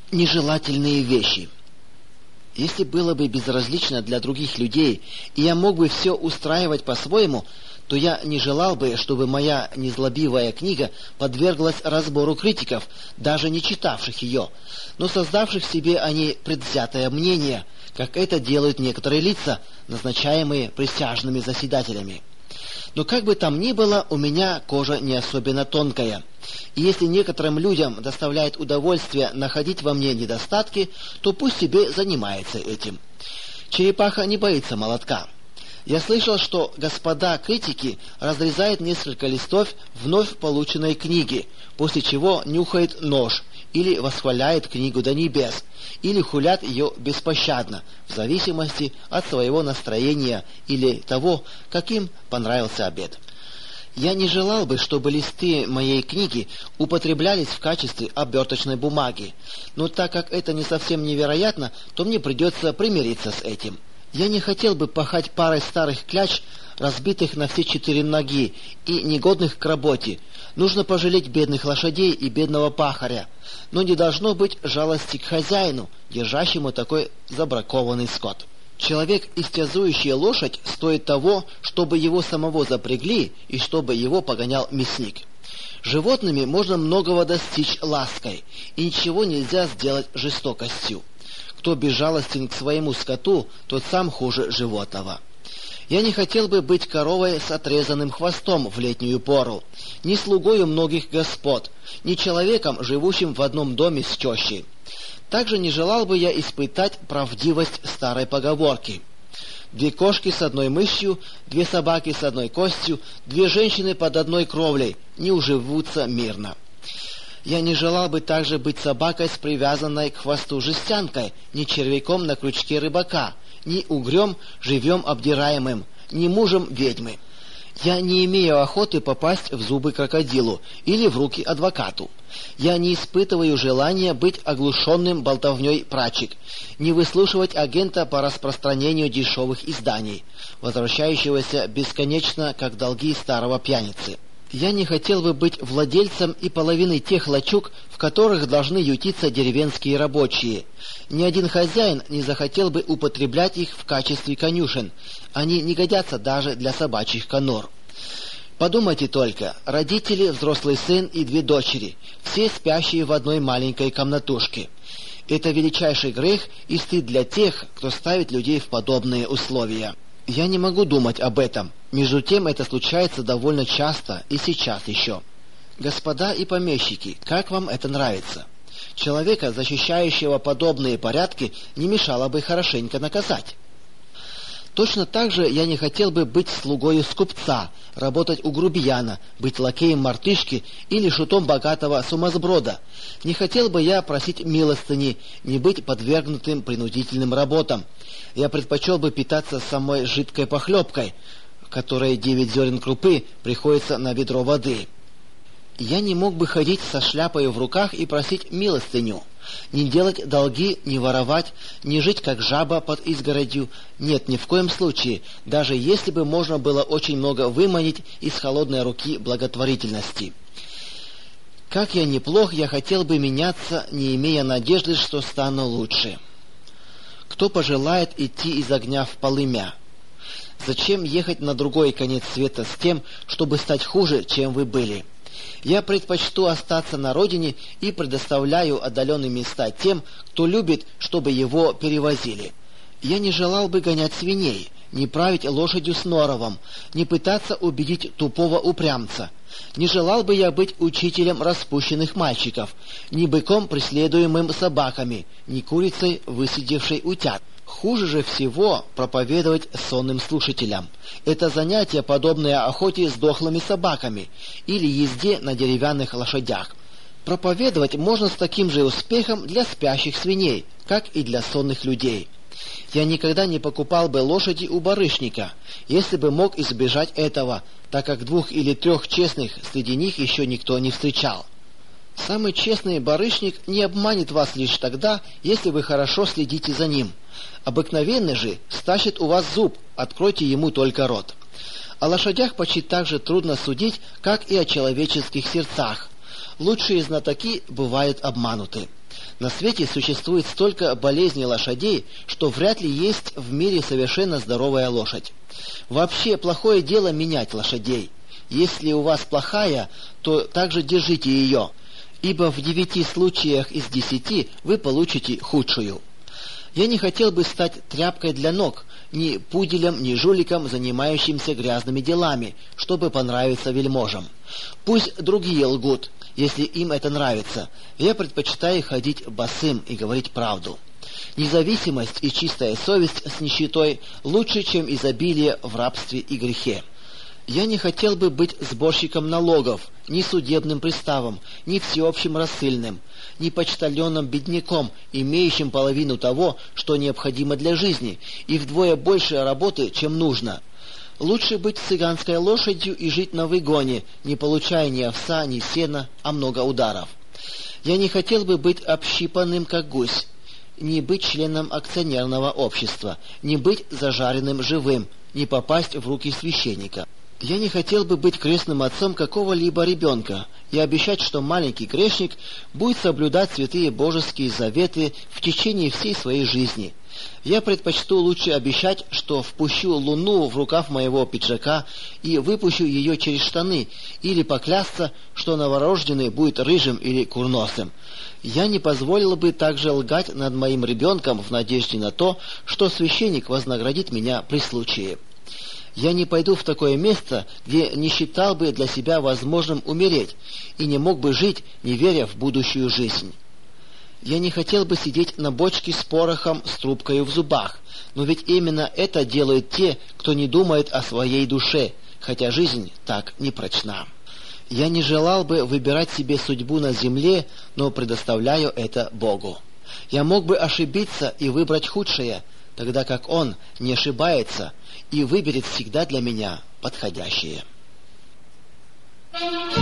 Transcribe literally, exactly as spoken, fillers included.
Нежелательные вещи. Если было бы безразлично для других людей, и я мог бы все устраивать по-своему, то я не желал бы, чтобы моя незлобивая книга подверглась разбору критиков, даже не читавших ее, но создавших в себе о ней предвзятое мнение, как это делают некоторые лица, назначаемые присяжными заседателями. Но как бы там ни было, у меня кожа не особенно тонкая. И если некоторым людям доставляет удовольствие находить во мне недостатки, то пусть себе занимается этим. Черепаха не боится молотка. Я слышал, что господа критики разрезают несколько листов вновь полученной книги, после чего нюхает нож, или восхваляет книгу до небес, или хулят ее беспощадно, в зависимости от своего настроения или того, каким понравился обед. Я не желал бы, чтобы листы моей книги употреблялись в качестве оберточной бумаги, но так как это не совсем невероятно, то мне придется примириться с этим. Я не хотел бы пахать парой старых кляч, разбитых на все четыре ноги и негодных к работе. Нужно пожалеть бедных лошадей и бедного пахаря, но не должно быть жалости к хозяину, держащему такой забракованный скот. Человек, истязующий лошадь, стоит того, чтобы его самого запрягли и чтобы его погонял мясник. Животными можно многого достичь лаской, и ничего нельзя сделать жестокостью. Кто безжалостен к своему скоту, тот сам хуже животного. Я не хотел бы быть коровой с отрезанным хвостом в летнюю пору, ни слугою многих господ, ни человеком, живущим в одном доме с тещей. Также не желал бы я испытать правдивость старой поговорки: две кошки с одной мышью, две собаки с одной костью, две женщины под одной кровлей не уживутся мирно. Я не желал бы также быть собакой с привязанной к хвосту жестянкой, ни червяком на крючке рыбака, ни угрем, живьем обдираемым, ни мужем ведьмы. Я не имею охоты попасть в зубы крокодилу или в руки адвокату. Я не испытываю желания быть оглушенным болтовней прачек, не выслушивать агента по распространению дешевых изданий, возвращающегося бесконечно, как долги старого пьяницы. Я не хотел бы быть владельцем и половины тех лачуг, в которых должны ютиться деревенские рабочие. Ни один хозяин не захотел бы употреблять их в качестве конюшен. Они не годятся даже для собачьих конур. Подумайте только, родители, взрослый сын и две дочери, все спящие в одной маленькой комнатушке. Это величайший грех и стыд для тех, кто ставит людей в подобные условия. Я не могу думать об этом. Между тем это случается довольно часто и сейчас еще. Господа и помещики, как вам это нравится? Человека, защищающего подобные порядки, не мешало бы хорошенько наказать. Точно так же я не хотел бы быть слугою скупца, работать у грубияна, быть лакеем мартышки или шутом богатого сумасброда. Не хотел бы я просить милостыни, не быть подвергнутым принудительным работам. Я предпочел бы питаться самой жидкой похлебкой, которой девять зерен крупы приходится на ведро воды. Я не мог бы ходить со шляпой в руках и просить милостыню, не делать долги, не воровать, не жить как жаба под изгородью. Нет, ни в коем случае, даже если бы можно было очень много выманить из холодной руки благотворительности. Как я неплох, я хотел бы меняться, не имея надежды, что стану лучше. Кто пожелает идти из огня в полымя? Зачем ехать на другой конец света с тем, чтобы стать хуже, чем вы были? Я предпочту остаться на родине и предоставляю отдаленные места тем, кто любит, чтобы его перевозили. Я не желал бы гонять свиней, не править лошадью с норовом, не пытаться убедить тупого упрямца. Не желал бы я быть учителем распущенных мальчиков, ни быком, преследуемым собаками, ни курицей, высидевшей утят. Хуже же всего проповедовать сонным слушателям. Это занятие, подобное охоте с дохлыми собаками или езде на деревянных лошадях. Проповедовать можно с таким же успехом для спящих свиней, как и для сонных людей. Я никогда не покупал бы лошади у барышника, если бы мог избежать этого, так как двух или трех честных среди них еще никто не встречал. Самый честный барышник не обманет вас лишь тогда, если вы хорошо следите за ним. Обыкновенный же стащит у вас зуб, откройте ему только рот. О лошадях почти так же трудно судить, как и о человеческих сердцах. Лучшие знатоки бывают обмануты. На свете существует столько болезней лошадей, что вряд ли есть в мире совершенно здоровая лошадь. Вообще, плохое дело менять лошадей. Если у вас плохая, то также держите ее, ибо в девяти случаях из десяти вы получите худшую. Я не хотел бы стать тряпкой для ног, ни пуделем, ни жуликом, занимающимся грязными делами, чтобы понравиться вельможам. Пусть другие лгут, если им это нравится. Я предпочитаю ходить босым и говорить правду. Независимость и чистая совесть с нищетой лучше, чем изобилие в рабстве и грехе. Я не хотел бы быть сборщиком налогов, ни судебным приставом, ни всеобщим рассыльным, ни почтальоном-бедняком, имеющим половину того, что необходимо для жизни, и вдвое больше работы, чем нужно. Лучше быть цыганской лошадью и жить на выгоне, не получая ни овса, ни сена, а много ударов. Я не хотел бы быть общипанным, как гусь, не быть членом акционерного общества, не быть зажаренным живым, не попасть в руки священника. Я не хотел бы быть крестным отцом какого-либо ребенка и обещать, что маленький грешник будет соблюдать святые божеские заветы в течение всей своей жизни. Я предпочту лучше обещать, что впущу луну в рукав моего пиджака и выпущу ее через штаны, или поклясться, что новорожденный будет рыжим или курносым. Я не позволил бы также лгать над моим ребенком в надежде на то, что священник вознаградит меня при случае. Я не пойду в такое место, где не считал бы для себя возможным умереть и не мог бы жить, не веря в будущую жизнь. Я не хотел бы сидеть на бочке с порохом с трубкой в зубах, но ведь именно это делают те, кто не думает о своей душе, хотя жизнь так непрочна. Я не желал бы выбирать себе судьбу на земле, но предоставляю это Богу. Я мог бы ошибиться и выбрать худшее, тогда как Он не ошибается и выберет всегда для меня подходящее.